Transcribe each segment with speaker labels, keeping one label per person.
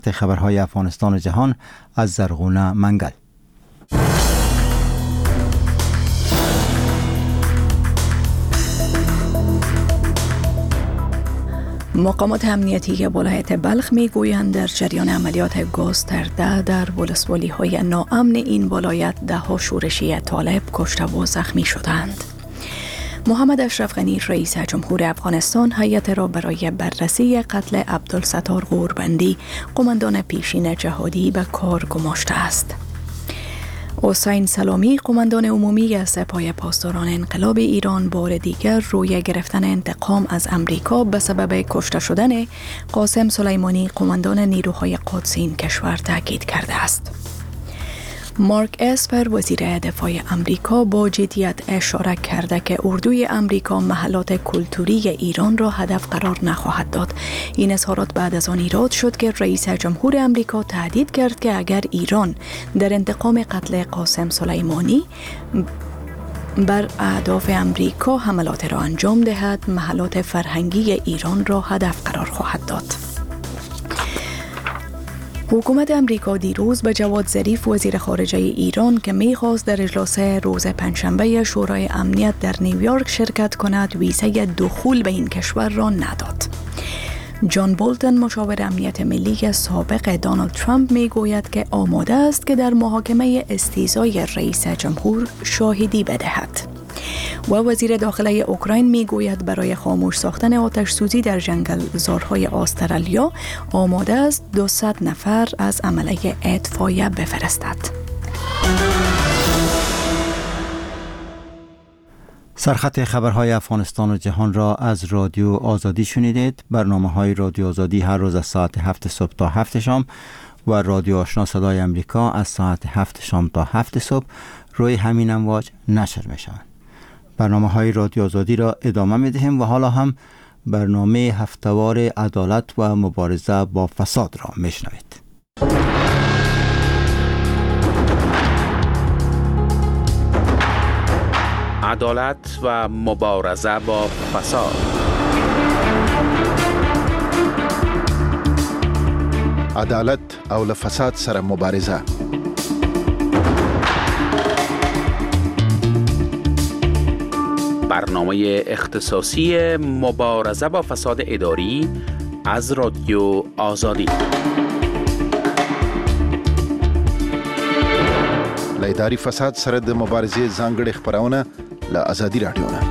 Speaker 1: خبرهای افغانستان و جهان از زرغونه منگل.
Speaker 2: مقامات امنیتی ولایت بلخ میگویند در جریان عملیات گسترده در ولسوالی‌های ناامن این ولایت 10 شورشی طالب کشته و زخمی شدند. محمد اشرف غنی رئیس جمهور افغانستان هیئت را برای بررسی قتل عبدالستار غوربندی قماندان پیشین جهادی به کار گماشته است. حسین سلامی قماندان عمومی سپاه پاسداران انقلاب ایران بار دیگر روی گرفتن انتقام از امریکا به سبب کشته شدن قاسم سلیمانی قماندان نیروهای قدس این کشور تاکید کرده است. مارک اسپر وزیر دفاع امریکا با جدیت اشاره کرده که اردوی امریکا محلات کلتوری ایران را هدف قرار نخواهد داد. این اظهارات بعد از آن ایراد شد که رئیس جمهور امریکا تهدید کرد که اگر ایران در انتقام قتل قاسم سلیمانی بر اهداف امریکا حملات را انجام دهد، محلات فرهنگی ایران را هدف قرار خواهد داد. حکومت امریکا دیروز به جواد ظریف وزیر خارجه ایران که می‌خواست در اجلاس روز پنجشنبه شورای امنیت در نیویورک شرکت کند ویزه دخول به این کشور را نداد. جان بولتن مشاور امنیت ملی سابق دونالد ترامپ میگوید که آماده است که در محاکمه استیزای رئیس جمهور شاهدی بدهد. و وزیر داخله اوکراین میگوید برای خاموش ساختن آتش سوزی در جنگلزارهای استرالیا آماده است 200 نفر از عمله اطفایه بفرستد.
Speaker 1: سرخط خبرهای افغانستان و جهان را از رادیو آزادی شنیدید. برنامه‌های رادیو آزادی هر روز از ساعت 7 صبح تا 7 شام و رادیو آشنا صدای امریکا از ساعت 7 شام تا 7 صبح روی همین امواج نشر می‌شوند. برنامه‌های رادیو آزادی را ادامه می‌دهیم و حالا هم برنامه هفته‌وار عدالت و مبارزه با فساد را می‌شنوید.
Speaker 3: عدالت و مبارزه با فساد.
Speaker 4: عدالت او له فساد سره مبارزه.
Speaker 3: برنامه اختصاصی مبارزه با فساد اداری از رادیو آزادی.
Speaker 4: له اداري فساد سره د مبارزې ځانګړي خبرونه له آزادي رادیو نه.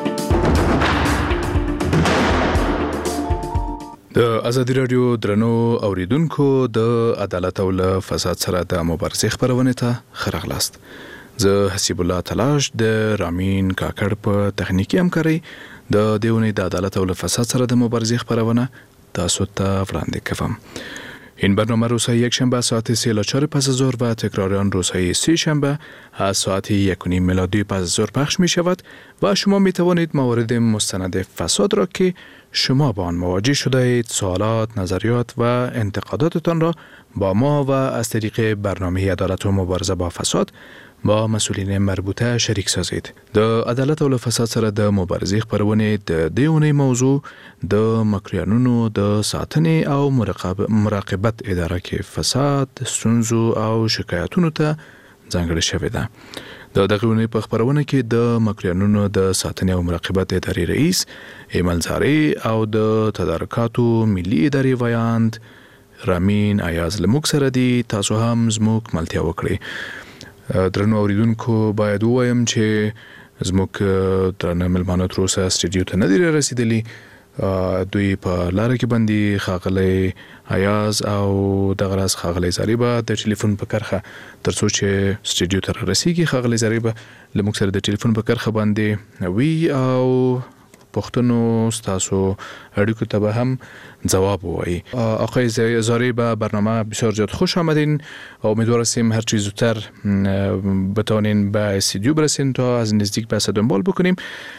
Speaker 5: د آزادي رادیو درنو اوریدونکو د عدالت او له فساد سره د مبارزې خبرونه ته خرغلاست. زه حسیب الله تلاش د رامین کاکړ په تخنیکی همکاري د دیونی د عدالت او فساد سره د مبارزې خبرونه تاسو ته وړاندې کوم. این برنامه روزهای یک شنبه ساعت 3 تا 4 پس از ظهر و تکرار آن روزهای سه شنبه از ساعت 1:30 میلادی پس از ظهر پخش می شود و شما می توانید موارد مستند فساد را که شما با آن مواجه شده اید سوالات، نظریات و انتقاداتتان را با ما و از طریق برنامه عدالت و مبارزه با فساد با مسئولین مربوطه شریک سازید. د عدالت او فساد سره د مبارزې خبرونه د دیونی موضوع د مکریانونو د ساتنې او مراقبت اداره کې فساد، ستونزو او شکایتونو ته ځانګړې شوې ده. د دغه ونې په خبرونه کې د مکریانونو د ساتنې او مراقبت ادارې رئیس ایملزاری او د تدارکاتو ملي ادارې ویاند رامین ایاز لموک سره دی. تاسو هم زموږ ملتیا وکړئ. درنو اوریدونکو باید ووایم چې زموږ درنه ملمانو تر اوسه سټډیو ته نه دي رسیدلي. دوی په لاره کې باندې خاغلی ایاز او دغه راز خاغلی زریبه د ټلیفون په کرخه ترڅو چې سټډیو ته رسیږي. خاغلی زریبه لموږ سره د ټلیفون په کرخه باندې وی او پختونو ستاسو اړیکو ته به هم جواب وایي. آقای زاری به برنامه بسیار زیاد خوش آمدین. امیدوار هستیم هر چیز زودتر بتونین به استودیو برسین تا از نزدیک بحث دنبال بکنیم.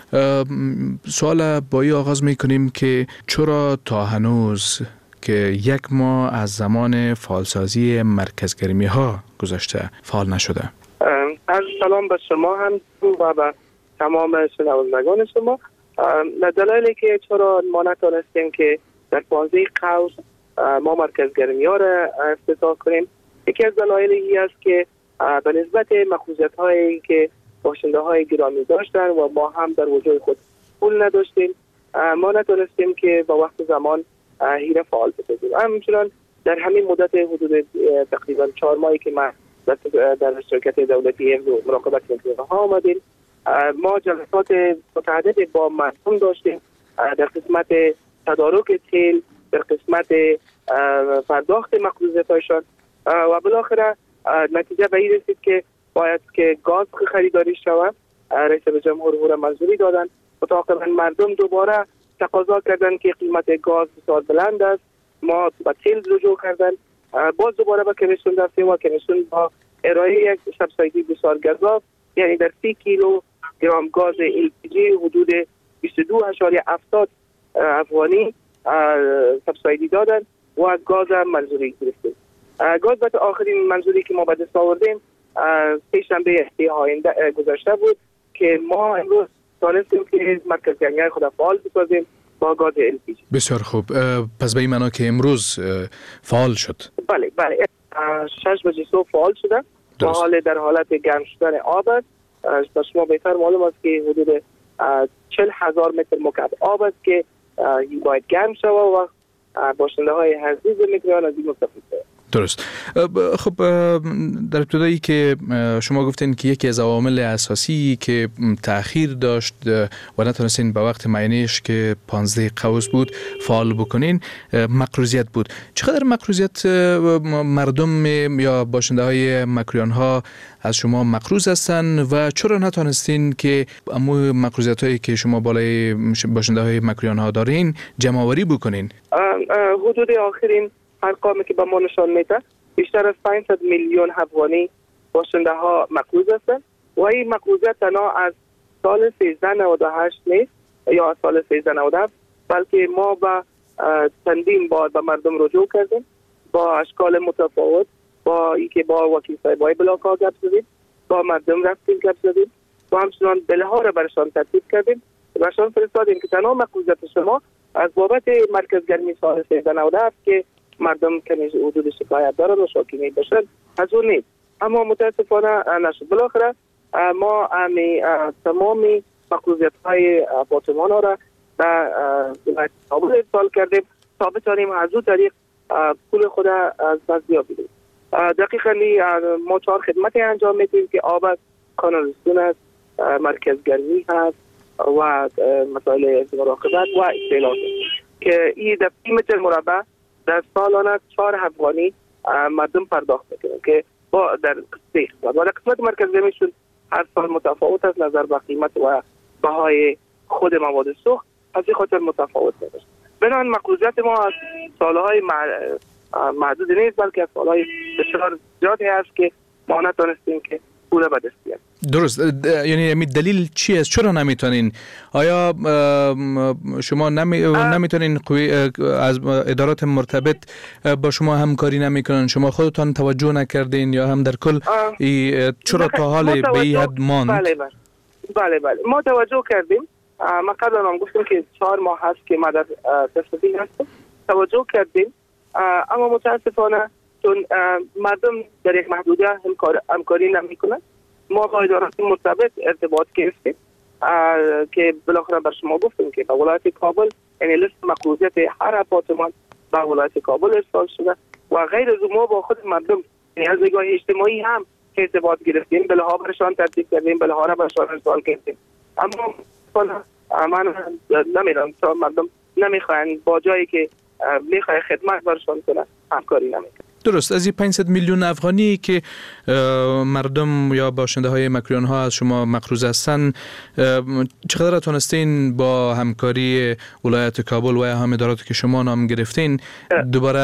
Speaker 5: سوال با این آغاز میکنیم که چرا تا هنوز که 1 ماه از زمان فعالسازی مرکزگرمی ها گذشته فعال نشده؟
Speaker 6: عرض سلام به شما هم و به تمام شنوندگان شما. دلایلی که چرا ما نتونستیم که در بازی قوس ما مرکز گرمی ها را افتتاح کنیم. یکی از دلایل این است که به نسبت مخصوصیت هایی که باشنده های گرامی داشتن و ما هم در وجود خود پول نداشتیم، ما نتونستیم که با وقت زمان هیره فعال بسازیم. همچنان در همین مدت حدود تقریبا 4 ماهی که ما در شرکت دولتی حفظ و مراقبت میکروبها آمدیم، ما جلسات متعدد با مردم داشتیم در قسمت تدارک تیل، در قسمت پرداخت مخصوصیت‌هایشان و بالاخره نتیجه به این رسید که باید که گاز خریداری شود. رئیس جمهور او منظوری دادن. متعاقباً مردم دوباره تقاضا کردن که قیمت گاز بسیار بلند است، ما به تیل رجوع کردن، باز دوباره به کمیسیون رفتیم و کمیسیون با ارائه یک سبسیدی بسیار گذاف، یعنی در 30 کیلو گرم گاز LPG حدود 22.70 افغانی سبسیدی دادن و گاز منظوری گرفتیم. گاز بعد آخرین منظوری که ما به دست آوردیم سه‌شنبه آینده گذشته بود که ما امروز تانستیم که مرکز گرمی خود فعال بسازیم با گاز LPG.
Speaker 5: بسیار خوب. پس به این معنا که امروز فعال شد؟
Speaker 6: بله 6 بجه صبح فعال شده و حال در حالت گرم شدن آب است. شما بهتر معلوم است که حدود 40,000 متر مکعب آب است که باید گرم شود و باشنده های عزیز میتونن از این مستفید شوند.
Speaker 5: درست. خب در ابتدایی که شما گفتین که یکی از عوامل اساسی که تأخیر داشت و نتونستین به وقت معینش که 15 قوس بود فعال بکنین مقروضیت بود. چقدر مقروضیت مردم یا باشنده های مکریان ها از شما مقروض هستن و چرا نتونستین که امو مقروضیت هایی که شما بالای باشنده های مکریان ها دارین جمع آوری بکنین؟
Speaker 6: حدود آخرین ارقامی که به ما نشان میده بیشتر از 500 میلیون افغانی باشنده ها مقروض هستند و این مقروضیت تنها از سال 1398 نیست یا از سال 1397، بلکه ما با چندین بار به مردم رجوع کردیم با اشکال متفاوت، با اینکه با وکیل صاحبای بلاک ها گپ زدیم، با مردم رفتیم گپ زدیم و همچنان بلها را برشان ترتیب کردیم، برشان فرستادیم که تنها مقروضیت شما از بابت مرکز گرمی سال 1397 که مردم کمی حدود شکایت دارن و شاکی باشن از اون نیست، اما متاسفانه نشد. بالاخره ما تمامی مقروضیت های آپارتمان ها را به ولایت کابل ارسال کردیم تا بتوانیم از اون طریق پول خود از بازیابی بدیم. دقیقاً ما 4 خدمتی انجام میدیم که آب است، کانالیزاسیون است، مرکز گرمی هست و مسائل مراقبت و اطلاعات که این در 30 متر مربع در سالانه 4 افغانی مردم پرداخت میکنن که با در قسمت مرکز گرمیشون هر سال متفاوت است نظر به قیمت و بهای خود مواد سوخت، از این خاطر متفاوت میشه. بنابراین مقروضیت ما از سالهای محدود نیست بلکه از سالهای بسیار زیادی هست که ما نتونستیم که پول به دست بیاریم.
Speaker 5: درست. یعنی دلیل چی است؟ چرا نمیتونین؟ آیا شما نمیتونین از ادارات مرتبط با شما همکاری نمیکنن؟ شما خودتان توجه نکردین یا هم در کل چرا تا حال به این حد ماند؟
Speaker 6: بله ما توجه کردیم. ما قبلا هم گفتم که 4 ماه هست که ما در تصفیه هستیم، توجه کردیم، اما متاسفانه چون مردم در یک محدوده همکاری نمیکنن، ما با ادارات مرتبط ارتباط گرفتیم که بالاخره بر شما گفتیم که به ولایت کابل یعنی لیست مقروضیت هر آپارتمان به ولایت کابل ارسال شده و غیر از ما با خود مردم یعنی از نگاه اجتماعی هم ارتباط گرفتیم، بلها برشان ترتیب کردیم، بلها را برشان ارسال کردیم، اما من نمیدونم تا مردم نمیخواین با جایی که میخوای خدمت برشان کنه همکاری نمیکنه.
Speaker 5: درست. از این 500 میلیون افغانی که مردم یا باشنده های مکریان ها از شما مقروض هستن، چقدر تونستین با همکاری ولایت کابل و هم اداراتی که شما نام گرفتین دوباره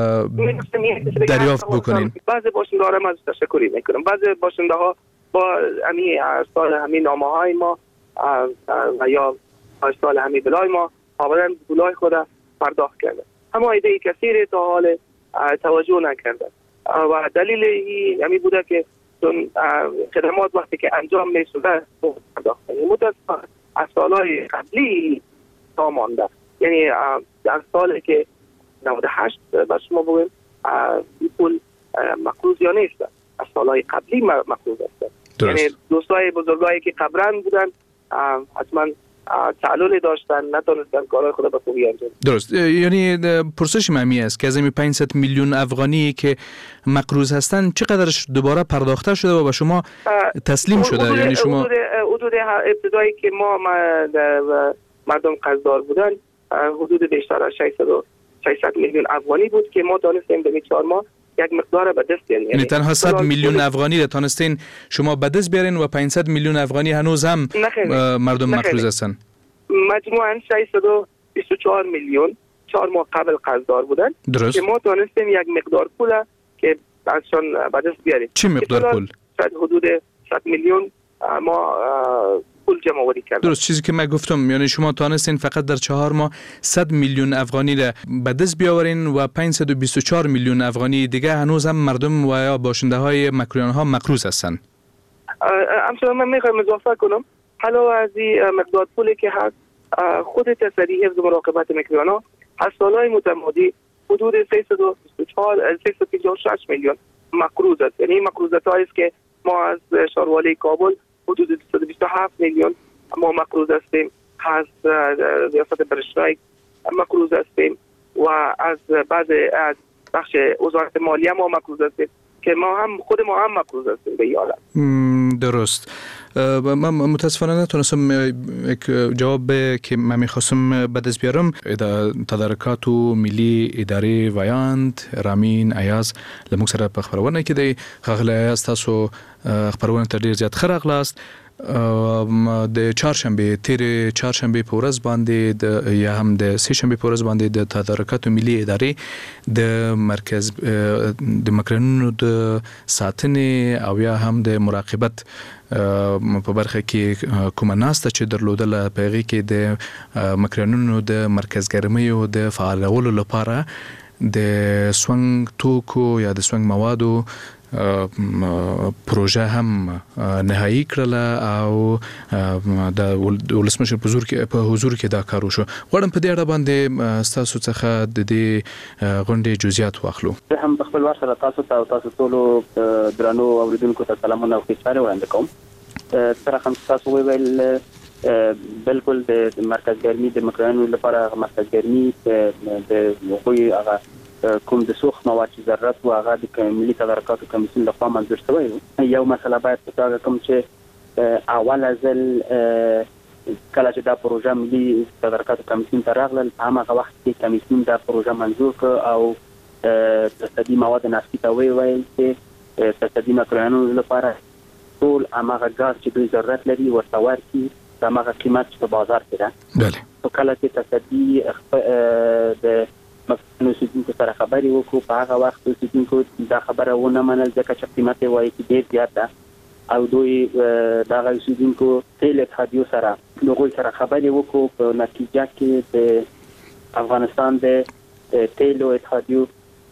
Speaker 5: دریافت بکنین؟
Speaker 6: بعضی باشنده ها را من تشکری میکنم. بعضی باشنده ها با ارسال همین نامه های ما و یا ارسال همین بلای ما آمدن بلای خود پرداخت کردن، اما ایده کثیر تا حال توجه نکردن و دلیل این بوده که چون خدمات وقتی که انجام میشده پرداخت متاسفانه از سالهای قبلی تا مانده، یعنی در سالی که 98 بر شما بگویم این پول مقروض یا نیست، از سالهای قبلی مقروض است. یعنی دوستای بزرگایی که قبلا بودن حتما تعلل داشتن، نتونستن کارهای خود به خوبی انجام.
Speaker 5: درست. یعنی پرسش ممی است که از این 500 میلیون افغانی که مقروض هستن چقدرش دوباره پرداخته شده و به شما تسلیم شده؟ یعنی شما
Speaker 6: حدود ابتدایی که ما مردم قرضدار بودن حدود بیشتر از 600 میلیون افغانی بود که ما دانستیم در 4 ماه یک مقدار به دست بیاریم.
Speaker 5: یعنی تنها 100 میلیون افغانی را تونستین شما به دست بیارین و 500 میلیون افغانی هنوز هم مردم مقروض هستن.
Speaker 6: مجموعاً 624 میلیون 4 ماه قبل قرضدار بودن.
Speaker 5: درست.
Speaker 6: که ما تونستیم یک مقدار پول که ازشان به دست بیاریم.
Speaker 5: چه مقدار پول؟
Speaker 6: شاید حدود 100 میلیون ما پول جمع آوری کردیم.
Speaker 5: درست. چیزی که من گفتم، یعنی شما تونستین فقط در 4 ماه 100 میلیون افغانی را به دست بیاورین و 524 میلیون افغانی دیگه هنوز هم مردم و یا باشنده های مکرویان ها مقروض هستن.
Speaker 6: همچنان من میخوایم اضافه کنم حالا از این مقدار پولی که هست خود تصدیح حفظ مراقبت مکرویان ها از سالهای متمادی حدود 356 میلیون مقروض است. یعنی مقروضات هایی است که ما از شاروالی کابل حدود 227 میلیون ما مقروض هستیم، از ریاست برشتای مقروض هستیم و از بعض از بخش وزارت مالیه ما مقروض هستیم که خود ما هم مقروض هستیم به این حالت.
Speaker 5: درست. من متاسفانه نتونستم یک جواب که من میخواستم به دست بیارم. تدارکات ملی اداره ویاند رامین ایاز لموږ سره په خبرونه کې دی. ښاغلی ایاز تاسو خبرونه ته ډیر زیات ښه راغلاست. د تیر چهارشنبه په ورځ باندې یا هم د سه شنبه په ورځ باندې د تدارکات ملی ادارې د مرکز د مکرونو د ساتنې او یا هم د مراقبت په برخه کې کومه ناسته چې درلودله په هغې کې د مکرونو د مرکزګرمیو د فعالولو لپاره د سونګ توکو یا د سونګ موادو پروژه هم نهایی کړله او د ولسمشر په حضور کې دا کار وشو. غواړم په دې اړه باندې ستاسو څخه د دې غونډې جزئیات واخلو.
Speaker 7: زه هم په خپل وار سره تاسو ټولو درنو اوریدونکو ته سلامونه او ښېګڼې وړاندې کوم. سره هم تاسو ویل بالکل د مرکزګرمي د مکرانو لپاره مرکزګرمي د هغوی هغه کوم د سوخت مواد چې ضرورت و هغه د ملي تدارکاتو کمیسیون لخوا منظور شوی و. یو مسله باید په توګه کوم چې اول ځل کله چې دا پروژه ملي تدارکاتو کمیسیون ته راغله په هماغه وخت کې کمیسیون دا پروژه منظور کړ او تصدي مواد نفتي ته ویل چې تصدي مکرانو لپاره ټول هماغه ګاز چې دوی ضرورت لري ورته ورکړي د هماغه قیمت چې په بازار کې ده. بله. کله چې تصدي د نو سیدونکو سره خبرې وکړو په هغه وخت سیدونکو دا خبره ونه منل ځکه چې قیمت یې وایي چې ډېر زیات ده او دوی دغه سیدونکو تیل اتحادیو سره له هغوی سره خبرې وکړو. په نتیجه کې د افغانستان د تیلو اتحادیو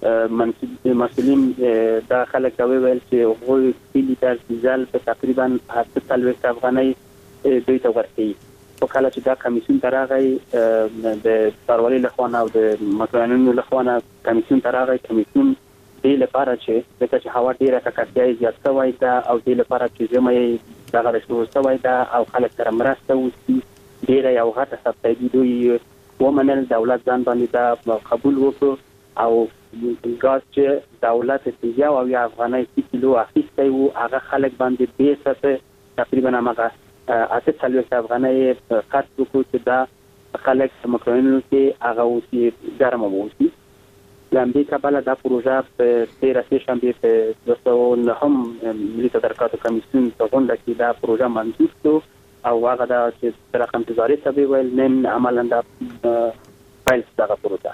Speaker 7: مسئولین دا خلک ته وویل چې هغوی 3 لیتر ډیزل په تقریبا 840 افغانۍ دوی ته ورکوي. په کله چې دا کمیسیون ته راغی د څارولۍ لخوا او د مکرانونو لخوا کمیسیون ته راغی، کمیسیون دې لپاره چې ځکه چې هوا ډېره ککړتیا یې زیات شوی ده او دې لپاره چې ژمی یې دغه رسول شوی ده او خلک سره مرسته وشي ډېره یو غټه سبسایډي دوی ومنل. دولت ځان باندې دا قبول وکړو او ګاز چې دولت یې 1 افغانۍ 30 کیلو اخیستی و هغه خلک باندې بیسته تقریبا هماغه 840 افغانۍ خرڅ وکړو چې دا خلک مکرونو کې هغه اوسي ګرمه ووسي. له همدې کبله دا پروژه په 13 شنبې په 209 ملي تدارکاتو کمیسیون په غونډه کې دا پروژه منظور شو او هغه دا چې رقم تجاري ته ویل نن عملاً دا پیل دغه پروژه.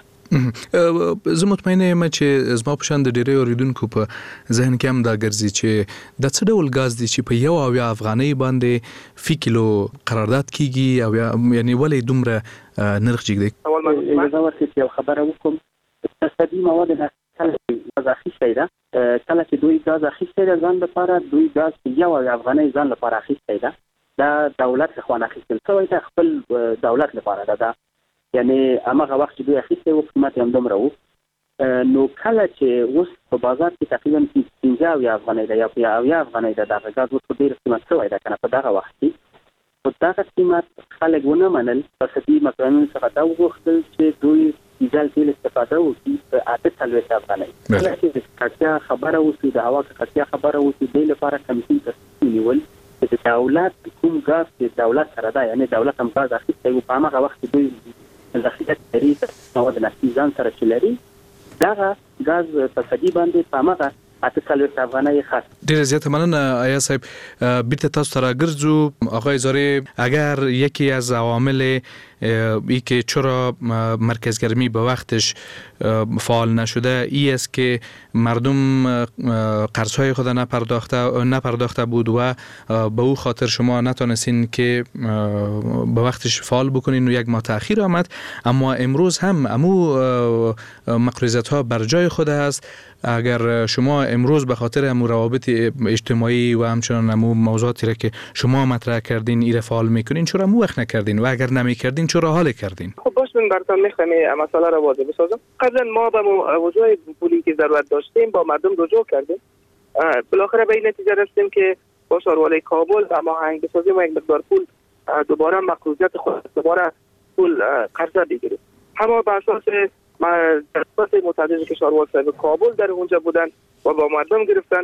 Speaker 5: زه مطمئنه یم چې زما په شان د ډېری اوریدونکو په ذهن کې هم دا ګرځي چې د څه ډول ګاز دی چې په 1 افغانۍ باندې فی کیلو قرارداد کیږي او یعنی ولې دومره نرخ جګ دی.
Speaker 7: اول ما یو خبره وکم تصدي مواد غاز اخیستی ده. کله چې دوی غاز اخیستی ده ځان لپاره دوی غاز په 1 افغانۍ ځان لپاره اخیستی ده. دا دولت لخوا اخیستل شوی ده خپل دولت لپاره ده. یعنی هغه وخت چې دوی اخیستی و قیمت هم دومره و نو کله چې اوس په بازار کې تقریبا 15 افغانۍ ده یا 10 افغانۍ ده دغه غاز اوس ډېر قیمت شوی ده کنه په دغه وخت کې په دغه قیمت خلک ونه منل په دې مکانونو څخه دا وغوښتل چې دوی ډیزل تیل استفاده وکړي په 48 افغانۍ کله چې کچا خبره وشي د هوا کچا خبره وشي د لپاره کمیسیون تصمیم نیول چې دولت کوم غاز چې دولت سره ده یعنی دولت هم غاز اخیستی و په هغه وخت کې دوی ذخیره لري مواد نفتي ځان سره چلري دغه غاز په صدی باندې په هغه 48 افغانۍ خاص.
Speaker 5: ډیر زیات مننه آیا صاحب. بیرته تاسو سره ګرځو آقای زاری، اگر یکی از عوامل ای که چرا مرکزگرمی به وقتش فعال نشده ای است که مردم قرضهای خود نپرداخته بود و به او خاطر شما نتونستین که به وقتش فعال بکنین و یک ماه تأخیر آمد، اما امروز هم امو مقرضیت ها بر جای خود است. اگر شما امروز به خاطر امو روابط اجتماعی و همچنان امو موضوعاتی را که شما مطرح کردین ایره فعال میکنین، چرا امو وقت نکردین و اگر نمیکردین چرا حال کردین؟
Speaker 6: خب باش من براتون میخوام مسئله را واضح بسازم. قبلا ما به موضوع پولی که ضرورت داشتیم با مردم رجوع کردیم، بالاخره به این نتیجه رسیدیم که با شاروالی کابل هماهنگ بسازیم و یک مقدار پول دوباره مقروضیت خود دوباره پول قرضه بگیریم. اما بر اساس جلسات متعددی که شاروال صاحب کابل در اونجا بودن و با مردم گرفتن،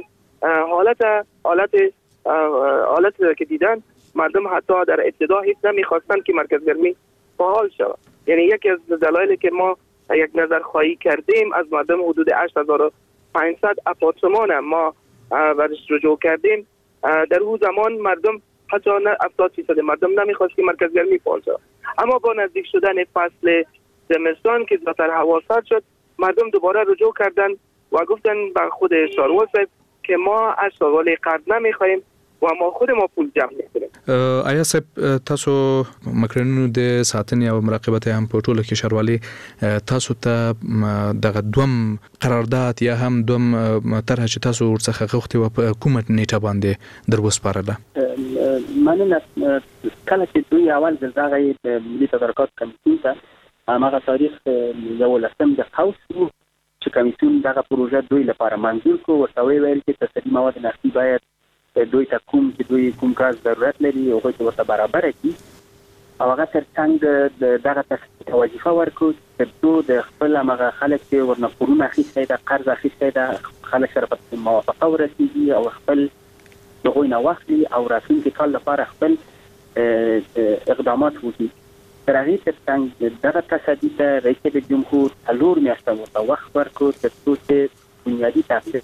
Speaker 6: حالت که دیدن مردم حتی در ابتدا هیچ نمیخواستن که مرکزگرمی فعال شود. یعنی یکی از دلایلی که ما یک نظرخواهی کردیم از مردم حدود 8500 آپارتمان ما برش رجوع کردیم، در اون زمان مردم حتی 70% مردم نمیخواست که مرکزگرمی فعال شود. اما با نزدیک شدن فصل زمستان که زیادتر هوا سرد شد، مردم دوباره رجوع کردن و گفتن به خود شاروال صاحب که ما از شاروال قرض نمیخوایم و ما خود ما پول جمع میکنیم.
Speaker 5: آیا صاحب تاسو مکرنونو د ساتنې او مراقبت هم په ټوله کې شاروالي تاسو ته دغه دوم قرارداد یا هم دوم طرح چې تاسو ورڅخه غوښتي و په کومه نیټه باندې در وسپارله؟
Speaker 7: مننه. کله چې دوی اول د دغه ملي تدارکات کمیسیون ته هغه تاریخ 11 د قوس چې کمیسیون دغه پروژه دوی لپاره منظور کو ورته ویل چې تصدیق مواد نفتي باید دوی ته دوی کوم کار ضرورت لري او هغه ورته برابر کړي او هغه ترڅنګ دغه تصدیق وظیفه ورکړي چې د خپل هغه خلک چې ورنه پورونه اخیستي د قرض اخیستي د خلک سره په موافقه ورسیږي او خپل دغه نه واخلي او راتلونکي کال لپاره خپل اقدامات وکړي. تر هغې ترڅنګ دغه تصدیق ته رئیس جمهور څلور میاشتې ورته وخت ورکړ تر څو چې بنیادي تحقیق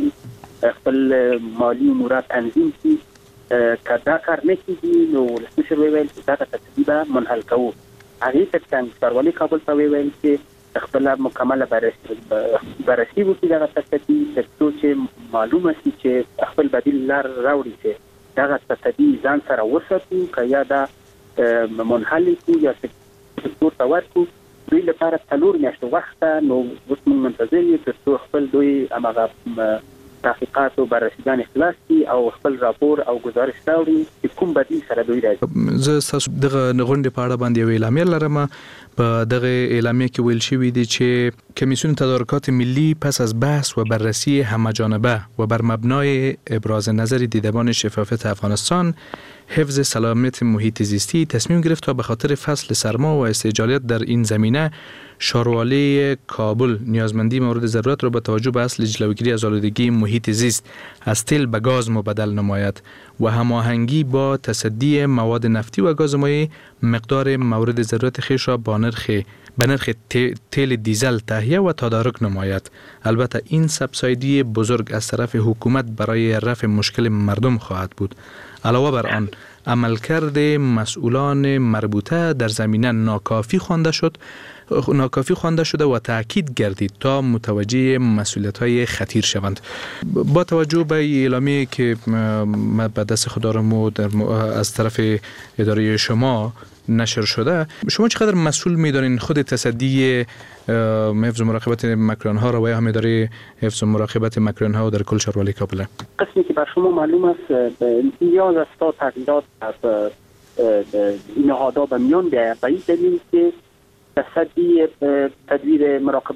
Speaker 7: خپل مالی امورات تنظیم کړي. که دا کار نه کېږي نو ولسمشر وویل چې دغه تصدیق به منحل کوو. هغې ترڅنګ ښاروالي کابل ته وویل چې خپله مکمله بررسي وکړي دغه تصدیق تر څو چې معلومه شي چې خپل بدیل لار راوړي چې دغه تصدیق ځان سره وساتو که یا دا منحل کو یا سکتور ته ورکو. دوی لپاره 4 میاشتې وخت نو اوس موږ منتظر یو تر څو خپل دوی هغه تحقیقات او بررسیګان خلاص کړي او خپل راپور او گزارش راوړي چې کوم بدیل سره دوی راځي.
Speaker 5: زه تاسو دغه غونډې په اړه باندې یو اعلامیه لرم. په دغه اعلامیه کې ویل شوی دی چې کمیسیون تدارکات ملی پس از بحث و بررسی همه‌جانبه و بر مبنای ابراز نظر دیدبان شفافیت افغانستان حفظ سلامت محیط زیستی تصمیم گرفت تا به خاطر فصل سرما و استعجالیت در این زمینه شاروالی کابل نیازمندی مورد ضرورت را با توجه به اصل جلوگیری از آلودگی محیط زیست از تیل به گاز مبدل نماید و هماهنگی با تصدی مواد نفتی و گاز مایع مقدار مورد ضرورت خویش را به نرخ تیل دیزل تهیه و تدارک نماید. البته این سبسایدی بزرگ از طرف حکومت برای رفع مشکل مردم خواهد بود. علاوه بر آن عملکرد مسئولان مربوطه در زمینه ناکافی خوانده شده و تاکید گردید تا متوجه مسئولیت‌های خطیر شوند. با توجه به اعلامیه که به دست خود دارم از طرف اداره شما نشر شده، شما چقدر مسئول می‌دانین خود تصدی حفظ و مراقبت مکران‌ها را و یا هم اداره حفظ و مراقبت مکران‌ها در کل شاروالی کابل؟
Speaker 7: قسمی که بر شما معلوم است نیاز است تا تغییرات از نهادها به میان بیاید به این دلیل که تصدی تدبیر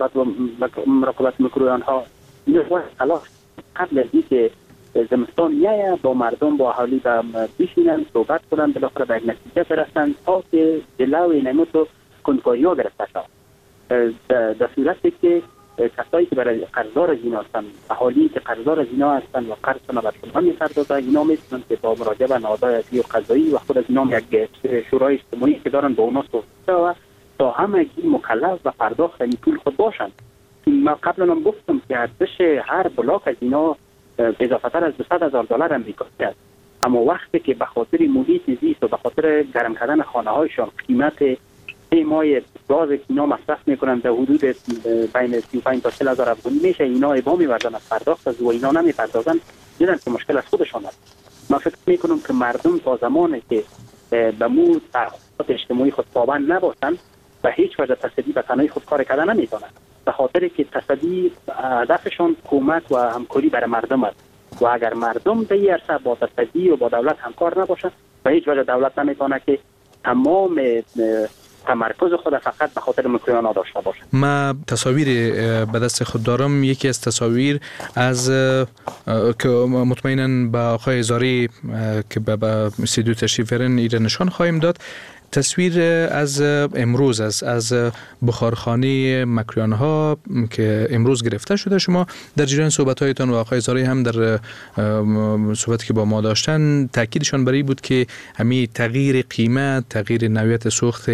Speaker 7: مراقبت میکرویان ها نوع خلاص قبل از اینکه زمستان میایه با مردم با اهالی بشینن صحبت کنن بالاخره به یک نتیجه برسن تا که جلوی نمود کنکاری ها گرفته شد. در صورتی که کسایی که برای قرضدار از اینا هستن، اهالی که قرضدار از اینا هستن و قرضشون بر شما می‌پردازن، اینا میتونن که با مراجعه به نهادهای عدلی و قضایی و خود از اینا یک شورای اجتماعی که دارن با اونا صحبت تا همگی مکلف و پرداخت این پول خود باشن. ما قبلا هم گفتم که ارزش هر بلاک از اینا اضافه تر از $200,000 امریکایی است، اما وقتی که به خاطر محیط زیست و به خاطر گرم کردن خانه هایشان قیمت 3 ماه گاز که اینا مصرف میکنن در حدود بین 35 تا 40,000 افغانی میشه، اینا ابا می‌وردن از پرداخت از و اینا نمی‌پردازن، دیدن که مشکل از خودشان است. من فکر میکنم که مردم تا زمانی که به مو تعهدات اجتماعی خود پابند نباشن به هیچ وجه تصدی به تنهایی خود کار کردن نمیتونن، به خاطر که تصدی هدفشون کمک و همکاری برای مردم است و اگر مردم در این عرصه با تصدی و با دولت همکار نباشن به هیچ وجه دولت نمیتونه که تمام تمرکز خود فقط به خاطر مکرویان داشته باشه.
Speaker 5: ما تصاویر به دست خود دارم، یکی از تصاویر از که مطمئنا به آقای زاری که به استودیو تشریف برن ایره نشان خواهیم داد. تصویر از امروز از بخارخانه مکرویان ها که امروز گرفته شده. شما در جریان صحبت هایتان و آقای زاری هم در صحبتی که با ما داشتن تاکیدشان بر این بود که همین تغییر قیمت، تغییر نوعیت سوخت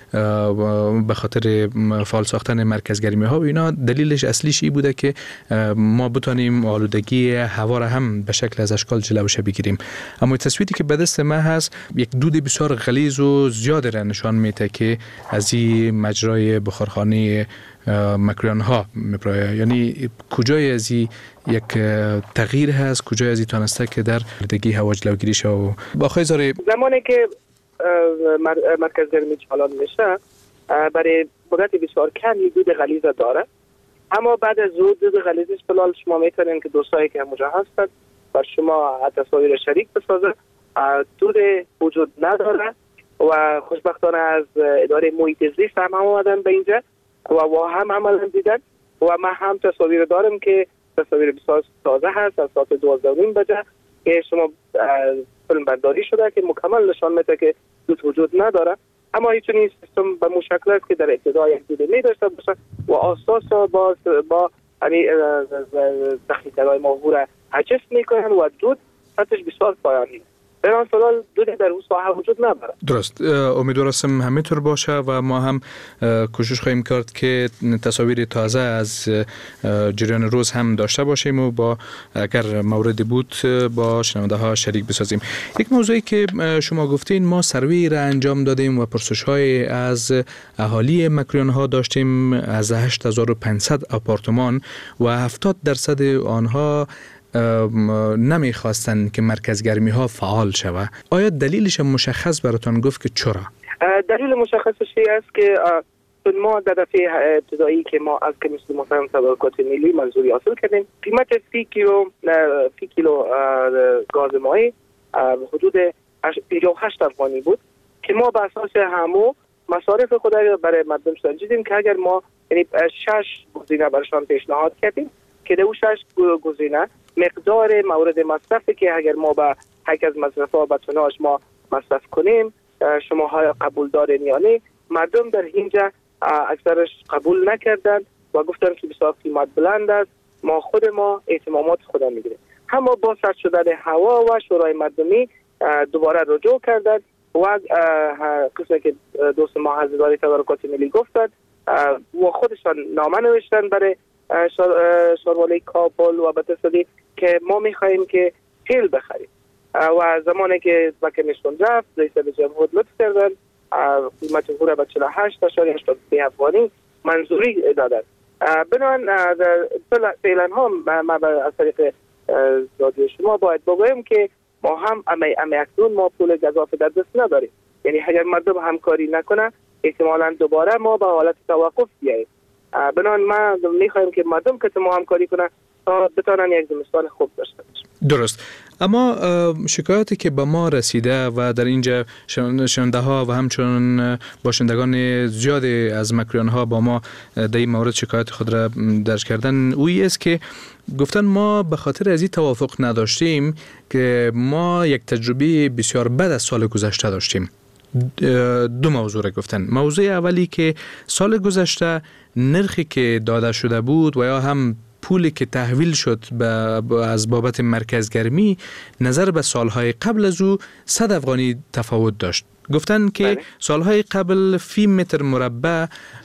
Speaker 5: به خاطر فعال ساختن مرکزگرمی ها و اینا دلیلش اصلیش این بوده که ما بتونیم آلودگی هوا را هم به شکل از اشکال جلوش بگیریم. اما تصویری که به دست ما هست یک دود بسیار غلیظ و زیاد را نشان میده که از این مجرای بخارخانه مکرویان ها میپرایه. یعنی کجای از این یک تغییر هست، کجای از این تانسته که در آلودگی هوا جلوگیری شه؟ و با آقای زاری
Speaker 6: زمانی که مرکزگرمی چالان میشه برای مدت بسیار کمی دود غلیظ داره، اما بعد از دود غلیظش فلال شما میتونین که دوستایی که همونجا هستن و شما تصاویر شریک بسازه، دود وجود نداره و خوشبختانه از اداره محیط زیست هم آمدن به اینجا و هم عملا دیدن و من هم تصاویر دارم که تصاویر بسیار تازه هست از ساعت 12 بجه که شما فیلم برداری شده که مکمل نشان میده که دود وجود نداره، اما هیچ این سیستم به مشکل است که در ابتدا یک دود می داشته باشه و اساس با تخنیک‌های ماهور حجف میکنن و دود سطحش بسیار پایانی. در آن فلال دود در اون ساحه وجود نداره.
Speaker 5: درست، امیدوارم همینطور باشه و ما هم کوشش خواهیم کرد که تصاویر تازه از جریان روز هم داشته باشیم و با اگر موردی بود با شنونده ها شریک بسازیم. یک موضوعی که شما گفتین، ما سروی را انجام دادیم و پرسش های از اهالی مکرویان ها داشتیم از 8500 آپارتمان و 70% آنها نمیخواستن که مرکزگرمی ها فعال شود. آیا دلیلش مشخص براتون گفت که چرا؟
Speaker 6: دلیل مشخصش است که ما در دفعه ابتدایی که ما از کمیسیون محترم تدارکات ملی منظوری حاصل کردیم، قیمت 30 کیلو گاز مایع حدود 58 افغانی بود که ما به اساس همو مصارف خود برای مردم سنجیدیم که اگر ما یعنی 6 گزینه برشان پیشنهاد کردیم که در 6 گزینه مقدار مورد مصرفی که اگر ما به یک از مصرف‌ها به توناژ ما مصرف کنیم شما های قبول دارین یا نه، مردم در اینجا اکثرش قبول نکردند و گفتن که بسیار قیمت بلند است، خود ما اهتمامات خود میگیریم. اما با سرد شدن هوا و شورای مردمی دوباره رجوع کردند و قسمی که دوست ما از اداره تدارکات ملی گفتند و خودشان نامه نوشتن برای شاروالی کابل و بتسدی که ما میخواییم که تیل بخریم و زمانی که با کمیسیون رفت رئیس جمهور لطف کردن قیمت پورا به 48.83 افغانی منظوری دادن. بنابراین فعلا هم ما از طریق رادیو شما باید بگویم که ما هم اکنون ما پول گزافه در دست نداریم، یعنی اگر مردم همکاری نکنه احتمالاً دوباره ما به حالت توقف بیاییم. بنابراین ما میخوایم که مردم که ما همکاری کنه تا بتونن یک زمستان خوب داشته باشن.
Speaker 5: درست. اما شکایاتی که به ما رسیده و در اینجا شنونده ها و همچنین باشندگان زیادی از مکرویان ها با ما در این مورد شکایت خود را درج کردن، اویی است که گفتن ما به خاطر از این توافق نداشتیم که ما یک تجربه بسیار بد از سال گذشته داشتیم. دو موضوع را گفتن. موضوع اولی که سال گذشته نرخی که داده شده بود و یا هم پولی که تحویل شد از بابت مرکزگرمی نظر به سالهای قبل از او 100 افغانی تفاوت داشت. گفتن که سالهای قبل فی متر مربع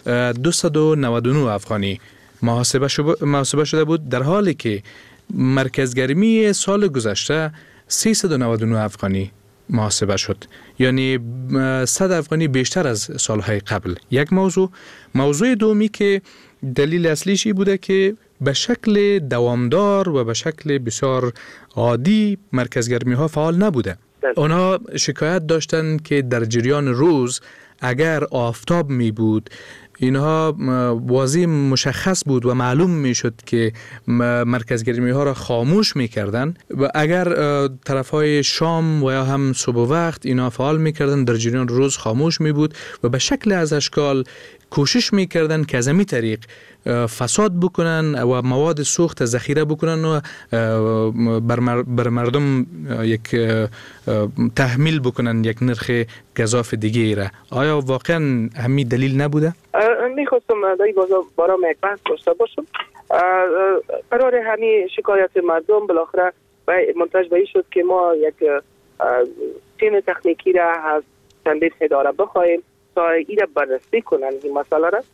Speaker 5: 299 افغانی محاسبه شده بود، در حالی که مرکزگرمی سال گذشته 399 افغانی محاسبه شد، یعنی 100 افغانی بیشتر از سالهای قبل. یک موضوع دومی که دلیل اصلیش بوده که به شکل دوامدار و به شکل بسیار عادی مرکزگرمی ها فعال نبوده. اونا شکایت داشتن که در جریان روز اگر آفتاب می بود اینها واضح مشخص بود و معلوم می شد که مرکزگرمی ها را خاموش می کردن و اگر طرف های شام و یا هم صبح وقت اینا فعال می کردن در جریان روز خاموش می بود و به شکل از اشکال کوشش می کردن که از همین طریق فساد بکنن و مواد سوخت ذخیره بکنن و بر مردم یک تحمیل بکنن یک نرخ گزاف دیگه ای را. آیا واقعا همین دلیل نبوده؟
Speaker 6: میخواستم در این باره یک بحث داشته باشم. قرار همین شکایت مردم بالاخره منتج به این شد که ما یک تیم تکنیکی را از چندین اداره بخواهیم تا این را بررسی کنن این مسئله را.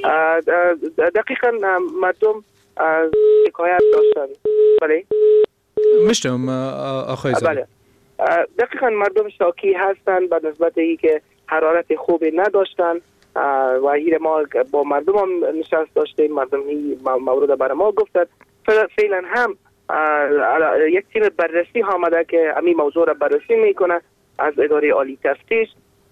Speaker 6: دقیقا مردم شکایت داشتن. بله
Speaker 5: مشتم آقای زاده.
Speaker 6: بله دقیقا مردم شاکی هستند به نسبت ای که حرارت خوبی نداشتن و این ما با مردم هم نشست داشتیم، مردم این مورد برای ما گفتند. فعلا هم یک تیم بررسی آمده که همین موضوع را بررسی میکنه از اداره عالی تفتیش.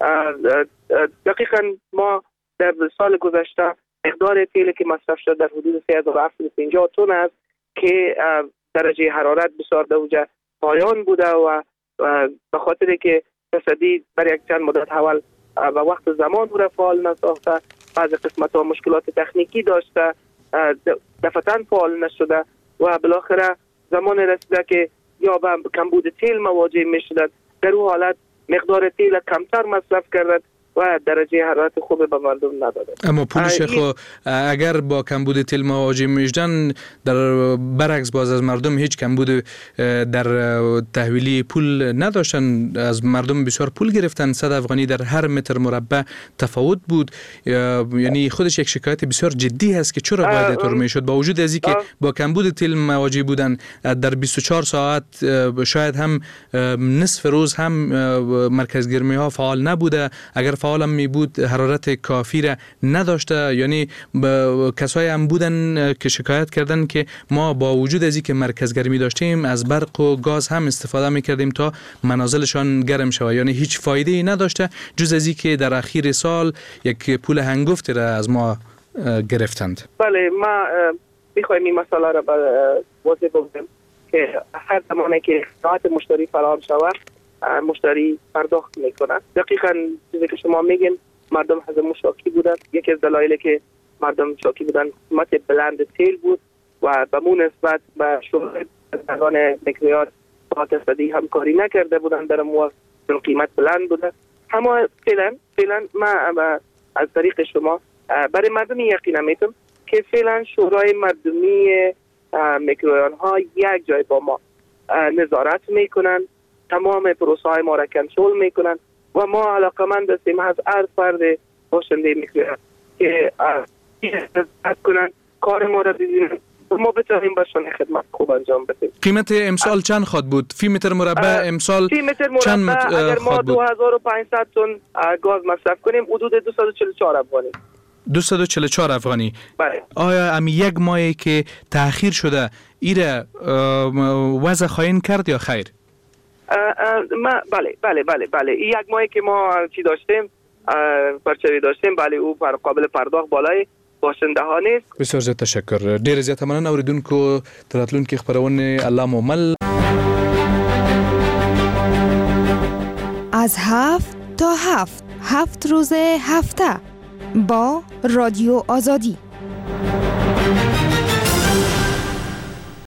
Speaker 6: دقیقا ما در سال گذشته مقدار تیلی که مصرف شد در حدود 3750 تن است که درجه حرارت بسیار دوجه پایان بوده و به خاطر که تصدی برای یک چند مدت اول و وقت زمان او را فعال نساخته، بعض قسمت ها مشکلات تکنیکی داشته، دفعتاً فعال نشده و بالاخره زمان رسیده که یا به کمبود تیل مواجه می شدند. در اون حالت مقدار تیل کمتر مصرف کرد و درجه حرارت خوب به مردم نداده.
Speaker 5: اما پولش اگر با کمبود تیل مواجه میشدن، در برعکس باز از مردم هیچ کمبود در تحویلی پول نداشتن، از مردم بسیار پول گرفتن. 100 افغانی در هر متر مربع تفاوت بود. یعنی خودش یک شکایت بسیار جدی هست که چرا باید اینطور میشد با وجود از اینکه با کمبود تیل مواجه بودن در 24 ساعت شاید هم نصف روز هم مرکزگرمی ها فعال نبوده. اگر فعالم می بود حرارت کافی را نداشته. یعنی کسایی هم بودن که شکایت کردن که ما با وجود از اینکه مرکزگرمی داشتیم از برق و گاز هم استفاده می کردیم تا منازلشان گرم شود. یعنی هیچ فایده ای نداشته جز از اینکه در اخیر سال یک پول هنگفتی را از ما گرفتند.
Speaker 6: بله، ما میخوایم این مسئله را واضح بگم که هر زمانی که خدمات مشتری فراهم شود مشتری پرداخت میکنه. دقیقاً چیزی که شما میگین مردم از شاکی بودن. یکی از دلایلی که مردم شاکی بودن قیمت بلند تیل بود و به مون نسبت به شورای بازرگان میکرویات با تصدی همکاری نکرده بودن در مورد قیمت بلند بوده. اما فعلا ما از طریق شما برای مردم یقین میتونم که فعلا شورای مردمی میکرویان ها یک جای با ما نظارت میکنن، تمام پروسه های ما را کنترل میکنن و ما علاقمند هستیم از هر فرد باشنده میکرویان که نظارت کنن، کار ما را ببینن و ما بتوانیم باشون خدمت خوب انجام بدیم.
Speaker 5: قیمت امسال چند خواهد بود؟ فی متر مربع امسال چند
Speaker 6: اگر ما 2500 تن گاز مصرف کنیم حدود 244 افغانی.
Speaker 5: 244 افغانی.
Speaker 6: بله.
Speaker 5: آیا امی یک ماهی که تأخیر شده ایره وضع خواهین کرد یا خیر؟
Speaker 6: بله یک ماهی که ما چی داشتیم پرچوی داشتیم، بله او قابل پرداخت بالای باشنده ها نیست.
Speaker 5: بسیار زیاد تشکر. ډیر زیات مننه اوریدونکو تراتلونکو خبرونه الله مومل.
Speaker 8: از 7 تا 7 روز هفته با رادیو آزادی.